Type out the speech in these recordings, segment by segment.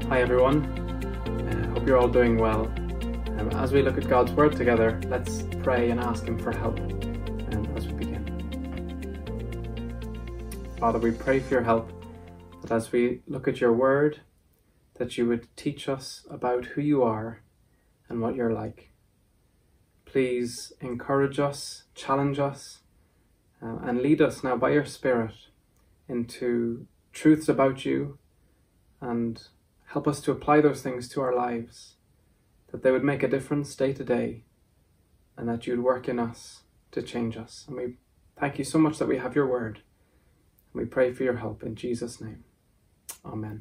Hi everyone, hope you're all doing well. As we look at God's Word together, let's pray and ask Him for help as we begin. Father, we pray for your help, that as we look at your Word, that you would teach us about who you are and what you're like. Please encourage us, challenge us, and lead us now by your Spirit into truths about you, and help us to apply those things to our lives, that they would make a difference day to day, and that you'd work in us to change us. And we thank you so much that we have your word. And we pray for your help in Jesus' name. Amen.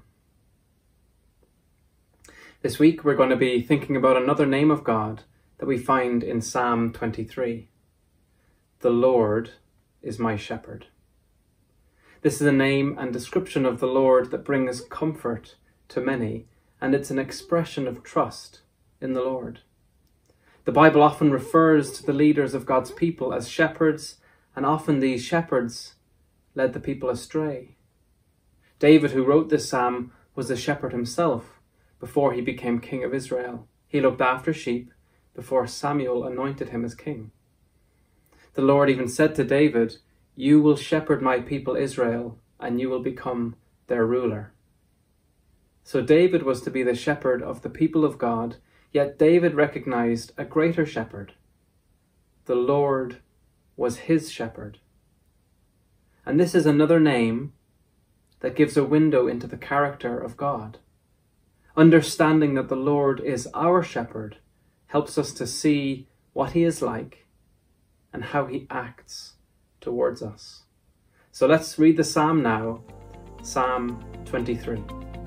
This week we're going to be thinking about another name of God that we find in Psalm 23. The Lord is my shepherd. This is a name and description of the Lord that brings comfort to many, and it's an expression of trust in the Lord. The Bible often refers to the leaders of God's people as shepherds, and often these shepherds led the people astray. David, who wrote this psalm, was a shepherd himself before he became king of Israel. He looked after sheep before Samuel anointed him as king. The Lord even said to David, "You will shepherd my people Israel, and you will become their ruler." So David was to be the shepherd of the people of God, yet David recognized a greater shepherd. The Lord was his shepherd. And this is another name that gives a window into the character of God. Understanding that the Lord is our shepherd helps us to see what he is like and how he acts towards us. So let's read the psalm now, Psalm 23.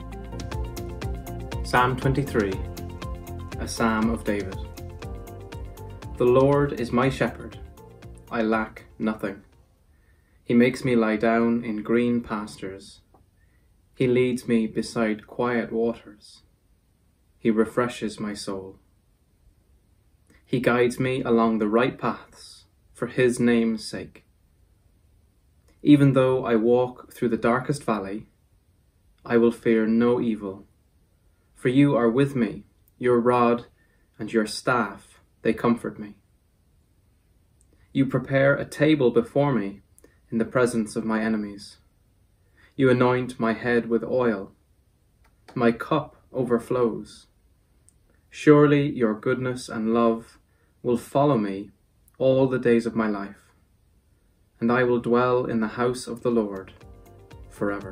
Psalm 23, a psalm of David. The Lord is my shepherd, I lack nothing. He makes me lie down in green pastures. He leads me beside quiet waters. He refreshes my soul. He guides me along the right paths for his name's sake. Even though I walk through the darkest valley, I will fear no evil. For you are with me, your rod and your staff, they comfort me. You prepare a table before me in the presence of my enemies. You anoint my head with oil. My cup overflows. Surely your goodness and love will follow me all the days of my life, and I will dwell in the house of the Lord forever.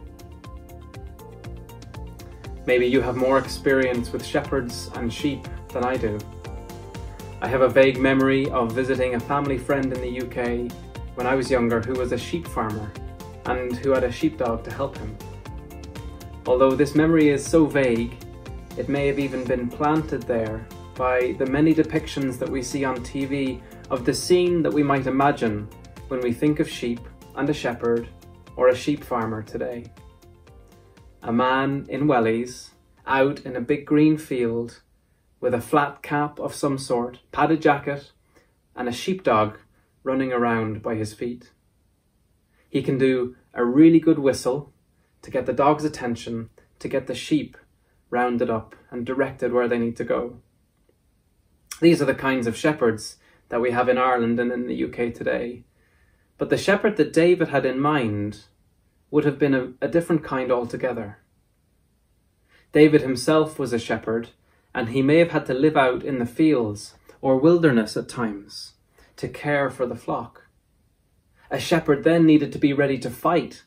Maybe you have more experience with shepherds and sheep than I do. I have a vague memory of visiting a family friend in the UK when I was younger who was a sheep farmer and who had a sheepdog to help him. Although this memory is so vague, it may have even been planted there by the many depictions that we see on TV of the scene that we might imagine when we think of sheep and a shepherd or a sheep farmer today. A man in wellies, out in a big green field, with a flat cap of some sort, padded jacket, and a sheepdog running around by his feet. He can do a really good whistle to get the dog's attention, to get the sheep rounded up and directed where they need to go. These are the kinds of shepherds that we have in Ireland and in the UK today. But the shepherd that David had in mind would have been a different kind altogether. David himself was a shepherd, and he may have had to live out in the fields or wilderness at times to care for the flock. A shepherd then needed to be ready to fight.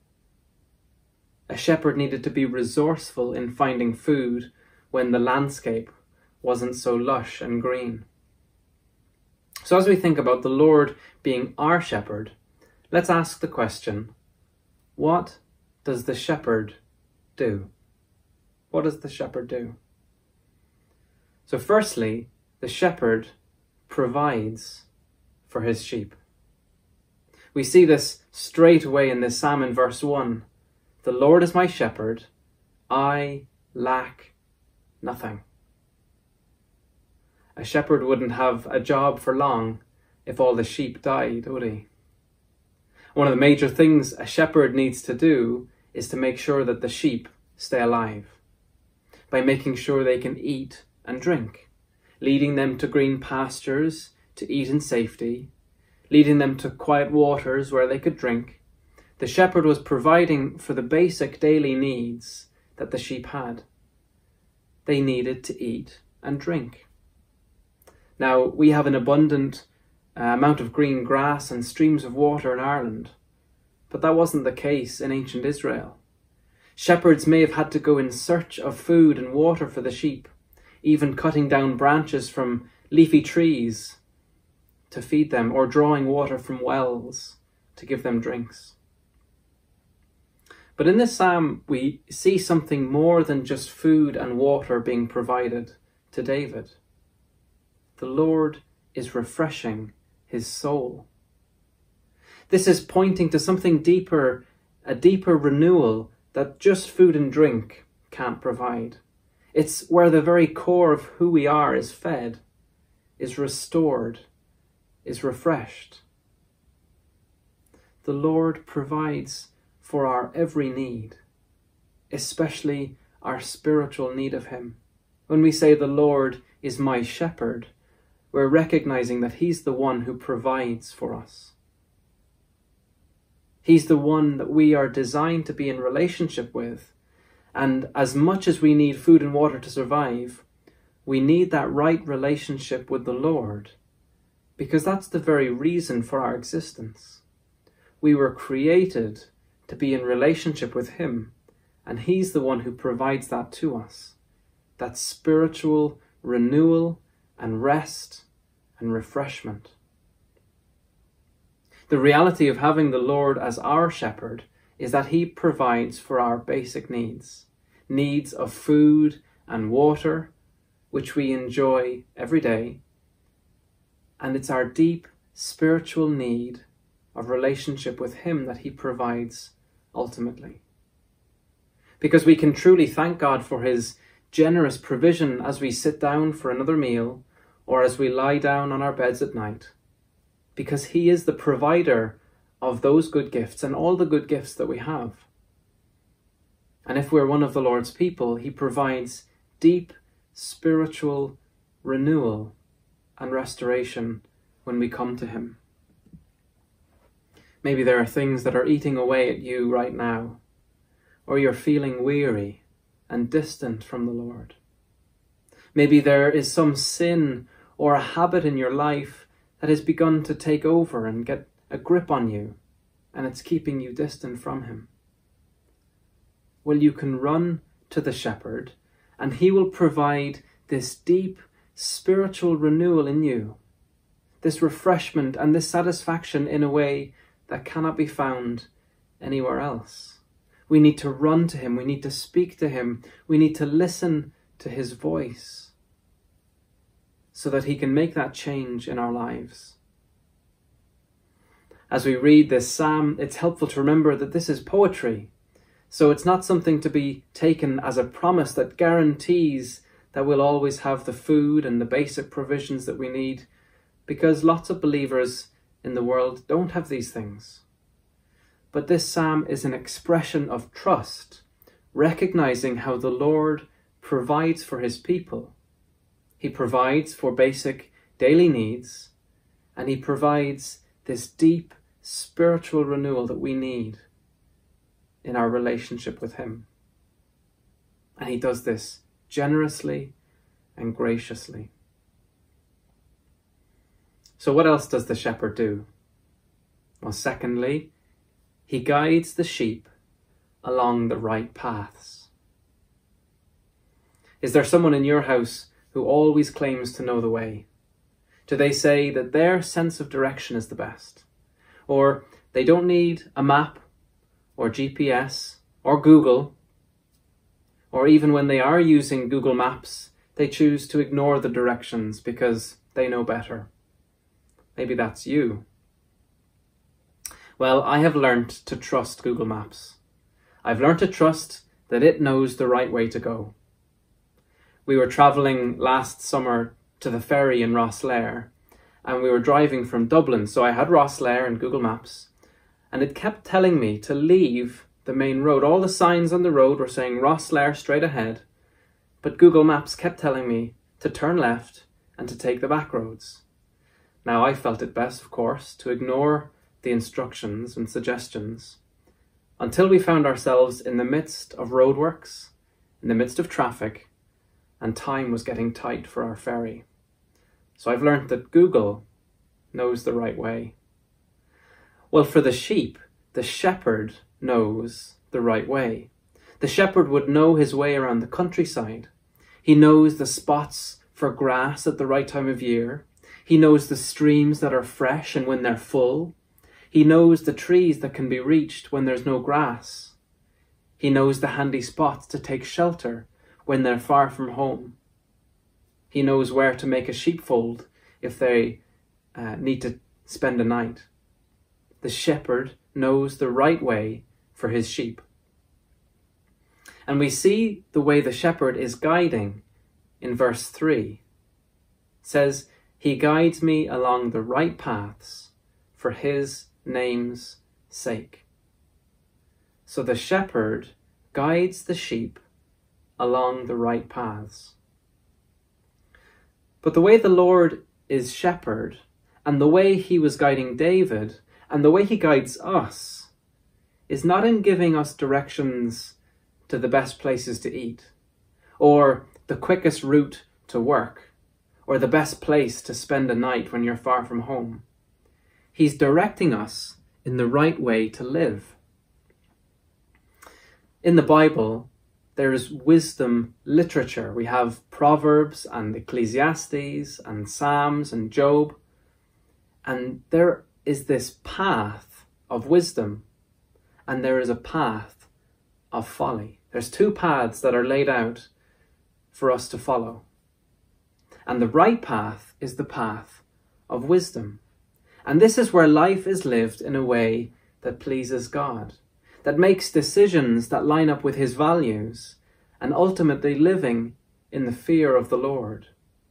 A shepherd needed to be resourceful in finding food when the landscape wasn't so lush and green. So as we think about the Lord being our shepherd, let's ask the question, what does the shepherd do? What does the shepherd do? So firstly, the shepherd provides for his sheep. We see this straight away in this psalm in verse 1. The Lord is my shepherd, I lack nothing. A shepherd wouldn't have a job for long if all the sheep died, would he? One of the major things a shepherd needs to do is to make sure that the sheep stay alive. by making sure they can eat and drink, leading them to green pastures to eat in safety, leading them to quiet waters where they could drink. The shepherd was providing for the basic daily needs that the sheep had. They needed to eat and drink. Now, we have an abundant amount of green grass and streams of water in Ireland, but that wasn't the case in ancient Israel. Shepherds may have had to go in search of food and water for the sheep, even cutting down branches from leafy trees to feed them, or drawing water from wells to give them drinks. But in this psalm, we see something more than just food and water being provided to David. The Lord is refreshing his soul. This is pointing to something deeper, a deeper renewal that just food and drink can't provide. It's where the very core of who we are is fed, is restored, is refreshed. The Lord provides for our every need, especially our spiritual need of him. When we say the Lord is my shepherd, we're recognizing that he's the one who provides for us. He's the one that we are designed to be in relationship with. And as much as we need food and water to survive, we need that right relationship with the Lord, because that's the very reason for our existence. We were created to be in relationship with him, and he's the one who provides that to us, that spiritual renewal and rest and refreshment. The reality of having the Lord as our shepherd is that he provides for our basic needs of food and water, which we enjoy every day, and it's our deep spiritual need of relationship with him that he provides ultimately. Because we can truly thank God for his generous provision as we sit down for another meal or as we lie down on our beds at night, because he is the provider of those good gifts and all the good gifts that we have. And if we're one of the Lord's people, he provides deep spiritual renewal and restoration when we come to him. Maybe there are things that are eating away at you right now, or you're feeling weary and distant from the Lord. Maybe there is some sin or a habit in your life that has begun to take over and get a grip on you, and it's keeping you distant from him. Well, you can run to the shepherd, and he will provide this deep spiritual renewal in you, this refreshment and this satisfaction in a way that cannot be found anywhere else. We need to run to him. We need to speak to him. We need to listen to his voice so that he can make that change in our lives. As we read this psalm, it's helpful to remember that this is poetry. So it's not something to be taken as a promise that guarantees that we'll always have the food and the basic provisions that we need, because lots of believers in the world don't have these things. But this psalm is an expression of trust, recognizing how the Lord provides for his people. He provides for basic daily needs, and he provides this deep spiritual renewal that we need in our relationship with him. And he does this generously and graciously. So what else does the shepherd do? Well, secondly, he guides the sheep along the right paths. Is there someone in your house who always claims to know the way? Do they say that their sense of direction is the best? Or they don't need a map or GPS or Google, or even when they are using Google Maps, they choose to ignore the directions because they know better? Maybe that's you. Well, I have learnt to trust Google Maps. I've learnt to trust that it knows the right way to go. We were travelling last summer to the ferry in Rosslare, and we were driving from Dublin, so I had Rosslare and Google Maps, and it kept telling me to leave the main road. All the signs on the road were saying Rosslare straight ahead, but Google Maps kept telling me to turn left and to take the back roads. Now I felt it best, of course, to ignore the instructions and suggestions until we found ourselves in the midst of roadworks, in the midst of traffic, and time was getting tight for our ferry. So I've learnt that Google knows the right way. Well, for the sheep, the shepherd knows the right way. The shepherd would know his way around the countryside. He knows the spots for grass at the right time of year. He knows the streams that are fresh and when they're full. He knows the trees that can be reached when there's no grass. He knows the handy spots to take shelter when they're far from home. He knows where to make a sheepfold if they need to spend a night. The shepherd knows the right way for his sheep. And we see the way the shepherd is guiding in verse 3. It says, "He guides me along the right paths for his name's sake." So the shepherd guides the sheep along the right paths. But the way the Lord is shepherd, and the way he was guiding David, and the way he guides us, is not in giving us directions to the best places to eat, or the quickest route to work, or the best place to spend a night when you're far from home. He's directing us in the right way to live. In the Bible, there is wisdom literature. We have Proverbs and Ecclesiastes and Psalms and Job, and there is this path of wisdom, and there is a path of folly. There's two paths that are laid out for us to follow. And the right path is the path of wisdom. And this is where life is lived in a way that pleases God, that makes decisions that line up with his values, and ultimately living in the fear of the Lord.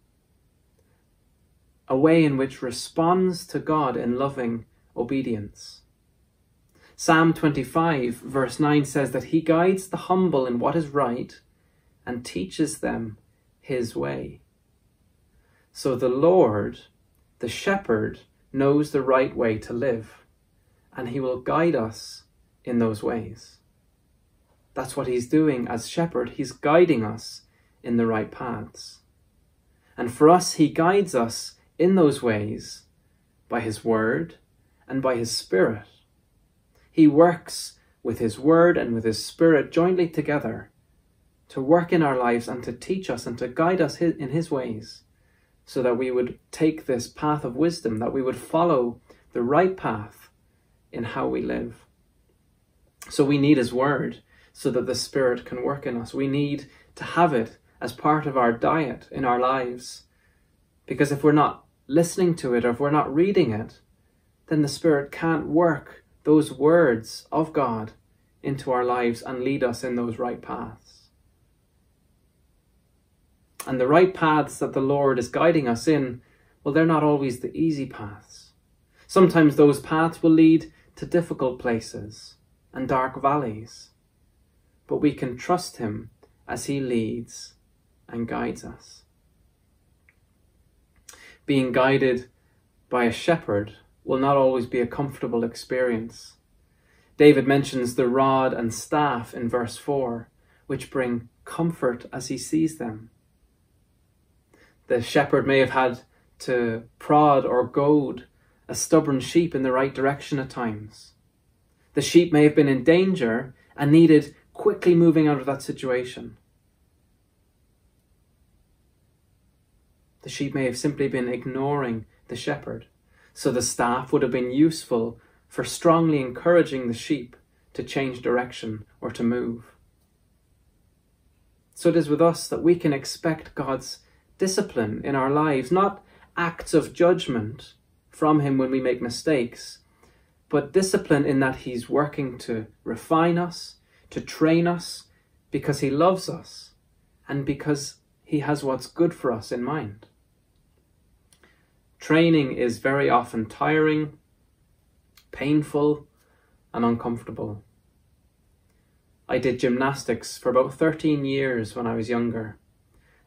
A way in which responds to God in loving obedience. Psalm 25 verse 9 says that he guides the humble in what is right and teaches them his way. So the Lord, the shepherd, knows the right way to live, and he will guide us in those ways. That's what he's doing as shepherd. He's guiding us in the right paths. And for us, he guides us in those ways by his word and by his Spirit. He works with his word and with his Spirit jointly together to work in our lives and to teach us and to guide us in his ways, so that we would take this path of wisdom, that we would follow the right path in how we live. So we need his word so that the Spirit can work in us. We need to have it as part of our diet in our lives, because if we're not listening to it, or if we're not reading it, then the Spirit can't work those words of God into our lives and lead us in those right paths. And the right paths that the Lord is guiding us in, well, they're not always the easy paths. Sometimes those paths will lead to difficult places and dark valleys, but we can trust him as he leads and guides us. Being guided by a shepherd will not always be a comfortable experience. David mentions the rod and staff in verse 4, which bring comfort as he sees them. The shepherd may have had to prod or goad a stubborn sheep in the right direction at times. The sheep may have been in danger and needed quickly moving out of that situation. The sheep may have simply been ignoring the shepherd. So the staff would have been useful for strongly encouraging the sheep to change direction or to move. So it is with us that we can expect God's discipline in our lives, not acts of judgment from him when we make mistakes, but discipline in that he's working to refine us, to train us, because he loves us and because he has what's good for us in mind. Training is very often tiring, painful, and uncomfortable. I did gymnastics for about 13 years when I was younger,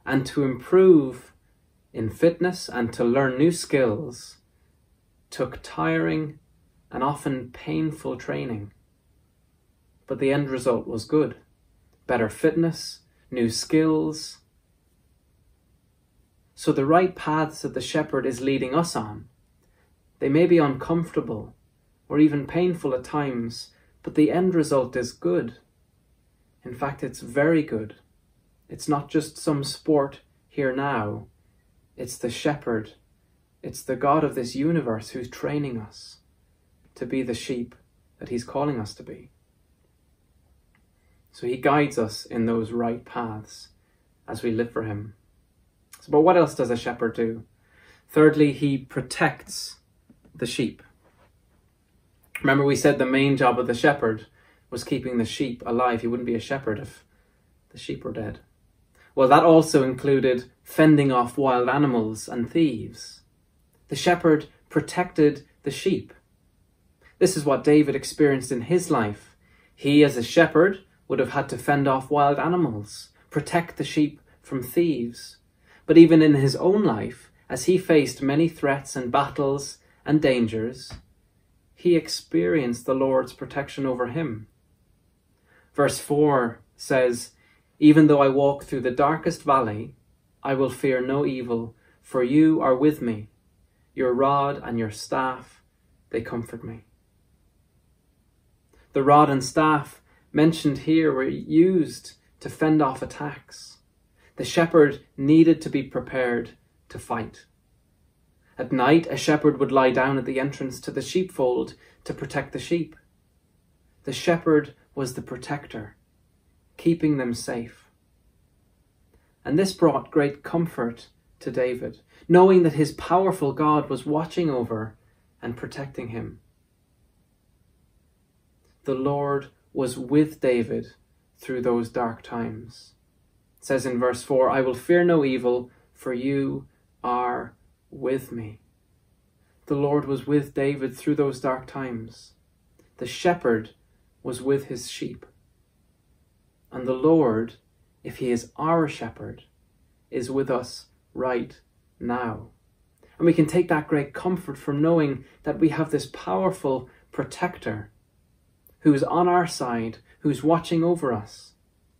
and to improve in fitness and to learn new skills took tiring and often painful training. But the end result was good. Better fitness, new skills. So the right paths that the shepherd is leading us on, they may be uncomfortable or even painful at times, but the end result is good. In fact, it's very good. It's not just some sport here now. It's the shepherd. It's the God of this universe who's training us to be the sheep that he's calling us to be. So he guides us in those right paths as we live for him. But what else does a shepherd do? Thirdly, he protects the sheep. Remember, we said the main job of the shepherd was keeping the sheep alive. He wouldn't be a shepherd if the sheep were dead. Well, that also included fending off wild animals and thieves. The shepherd protected the sheep. This is what David experienced in his life. He, as a shepherd, would have had to fend off wild animals, protect the sheep from thieves. But even in his own life, as he faced many threats and battles and dangers, he experienced the Lord's protection over him. Verse 4 says, "Even though I walk through the darkest valley, I will fear no evil, for you are with me. Your rod and your staff, they comfort me." The rod and staff mentioned here were used to fend off attacks. The shepherd needed to be prepared to fight. At night, a shepherd would lie down at the entrance to the sheepfold to protect the sheep. The shepherd was the protector, keeping them safe. And this brought great comfort to David, knowing that his powerful God was watching over and protecting him. The Lord was with David through those dark times. It says in verse 4, "I will fear no evil, for you are with me." The Lord was with David through those dark times. The shepherd was with his sheep. And the Lord, if he is our shepherd, is with us right now. And we can take that great comfort from knowing that we have this powerful protector who's on our side, who's watching over us.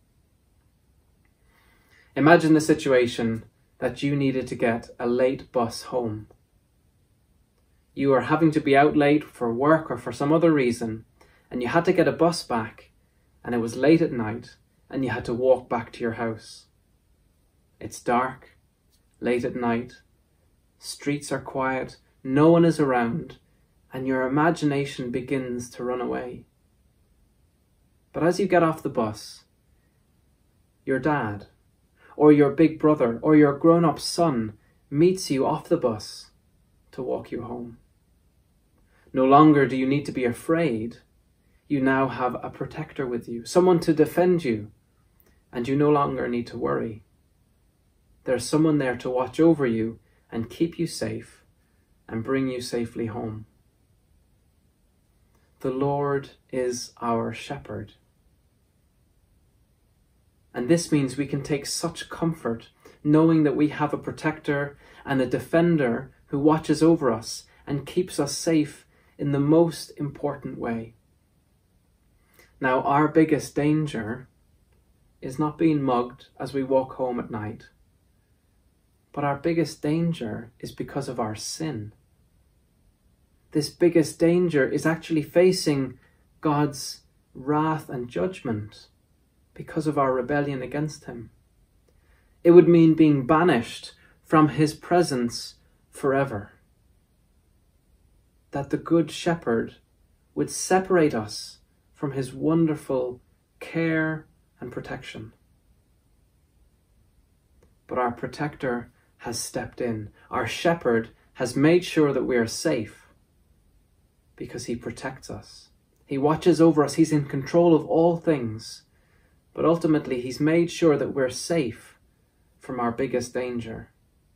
Imagine the situation that you needed to get a late bus home. You are having to be out late for work or for some other reason, and you had to get a bus back, and it was late at night, and you had to walk back to your house. It's dark, late at night, streets are quiet, no one is around, and your imagination begins to run away. But as you get off the bus, your dad, or your big brother, or your grown-up son meets you off the bus to walk you home. No longer do you need to be afraid. You now have a protector with you, someone to defend you, and you no longer need to worry. There's someone there to watch over you and keep you safe and bring you safely home. The Lord is our shepherd. And this means we can take such comfort knowing that we have a protector and a defender who watches over us and keeps us safe in the most important way. Now, our biggest danger is not being mugged as we walk home at night, but our biggest danger is because of our sin. This biggest danger is actually facing God's wrath and judgment because of our rebellion against him. It would mean being banished from his presence forever. That the Good Shepherd would separate us from his wonderful care and protection. But our protector has stepped in. Our shepherd has made sure that we are safe because he protects us. He watches over us. He's in control of all things. But ultimately, he's made sure that we're safe from our biggest danger.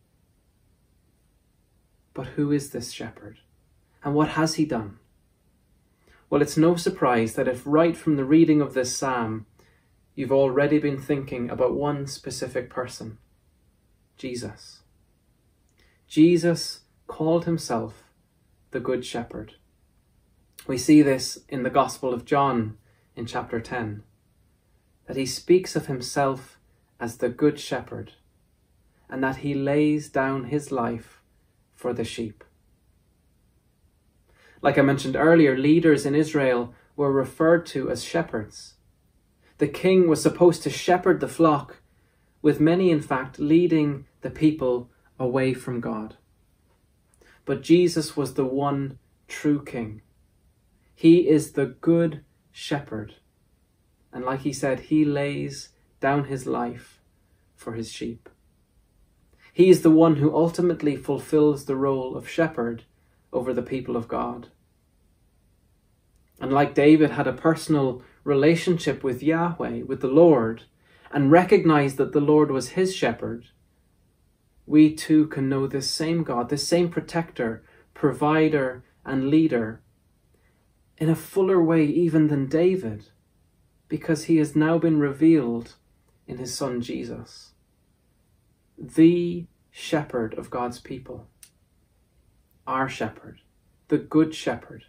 But who is this shepherd? And what has he done? Well, it's no surprise that if right from the reading of this psalm, you've already been thinking about one specific person. Jesus. Jesus called himself the Good Shepherd. We see this in the Gospel of John in chapter 10, that he speaks of himself as the Good Shepherd, and that he lays down his life for the sheep. Like I mentioned earlier, leaders in Israel were referred to as shepherds. The king was supposed to shepherd the flock, with many, in fact, leading the people away from God. But Jesus was the one true king. He is the Good Shepherd. And like he said, he lays down his life for his sheep. He is the one who ultimately fulfills the role of shepherd over the people of God. And like David had a personal relationship with Yahweh, with the Lord, and recognized that the Lord was his shepherd, we too can know this same God, this same protector, provider, and leader in a fuller way even than David, because he has now been revealed in his son Jesus, the shepherd of God's people, our shepherd, the Good Shepherd.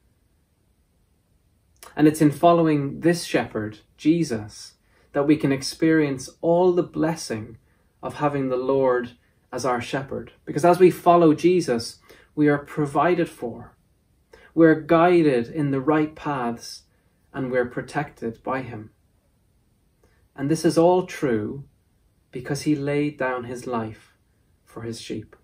And it's in following this shepherd, Jesus, that we can experience all the blessing of having the Lord as our shepherd. Because as we follow Jesus, we are provided for, we're guided in the right paths, and we're protected by him. And this is all true because he laid down his life for his sheep.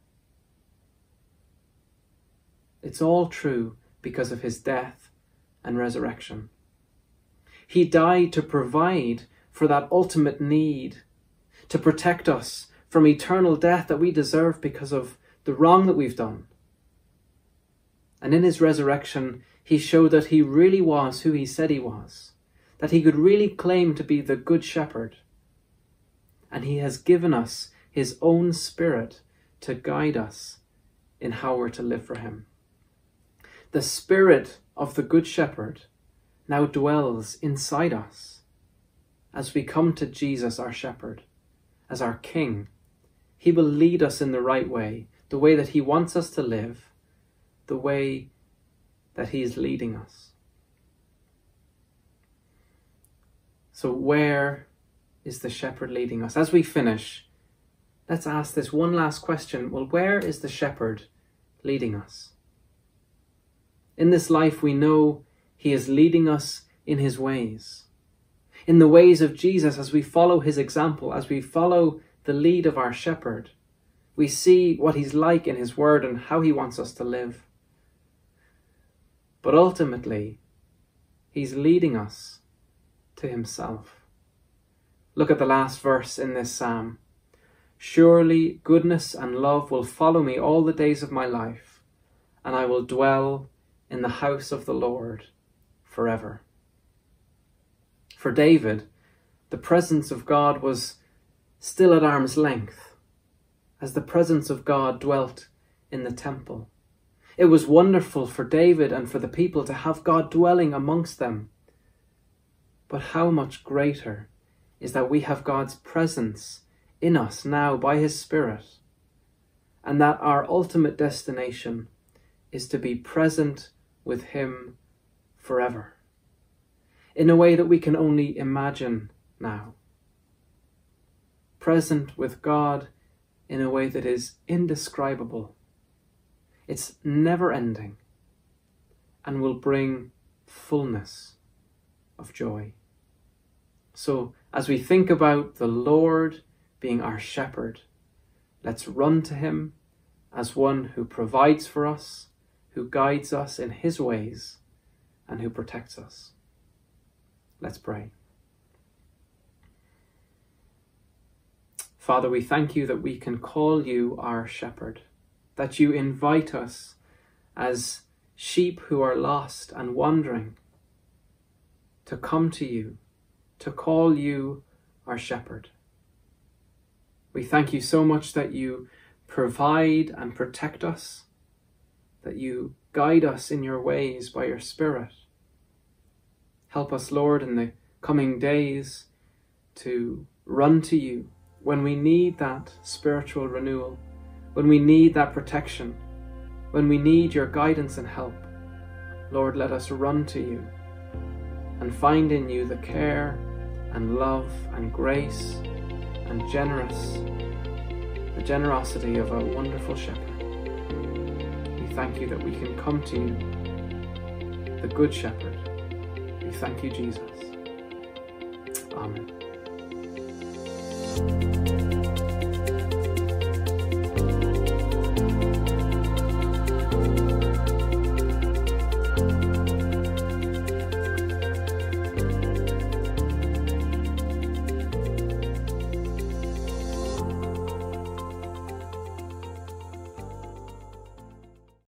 It's all true because of his death and resurrection. He died to provide for that ultimate need, to protect us from eternal death that we deserve because of the wrong that we've done. And in his resurrection, he showed that he really was who he said he was, that he could really claim to be the Good Shepherd. And he has given us his own Spirit to guide us in how we're to live for him. The Spirit of the Good Shepherd now dwells inside us as we come to Jesus, our shepherd, as our King. He will lead us in the right way, the way that he wants us to live, the way that he is leading us. So where is the shepherd leading us? As we finish, let's ask this one last question. Well, where is the shepherd leading us? In this life, we know he is leading us in his ways, in the ways of Jesus. As we follow his example, as we follow the lead of our shepherd, we see what he's like in his word and how he wants us to live. But ultimately, he's leading us to himself. Look at the last verse in this psalm. Surely goodness and love will follow me all the days of my life, and I will dwell in the house of the Lord forever. For David, the presence of God was still at arm's length, as the presence of God dwelt in the temple. It was wonderful for David and for the people to have God dwelling amongst them. But how much greater is that we have God's presence in us now by his Spirit, and that our ultimate destination is to be present with him forever, in a way that we can only imagine now. Present with God in a way that is indescribable. It's never-ending and will bring fullness of joy. So as we think about the Lord being our shepherd, let's run to him as one who provides for us, who guides us in his ways, and who protects us. Let's pray. Father, we thank you that we can call you our shepherd, that you invite us as sheep who are lost and wandering to come to you, to call you our shepherd. We thank you so much that you provide and protect us, that you guide us in your ways by your Spirit. Help us, Lord, in the coming days to run to you when we need that spiritual renewal, when we need that protection, when we need your guidance and help, Lord, let us run to you and find in you the care and love and grace and the generosity of a wonderful shepherd. We thank you that we can come to you, the Good Shepherd. We thank you, Jesus. Amen.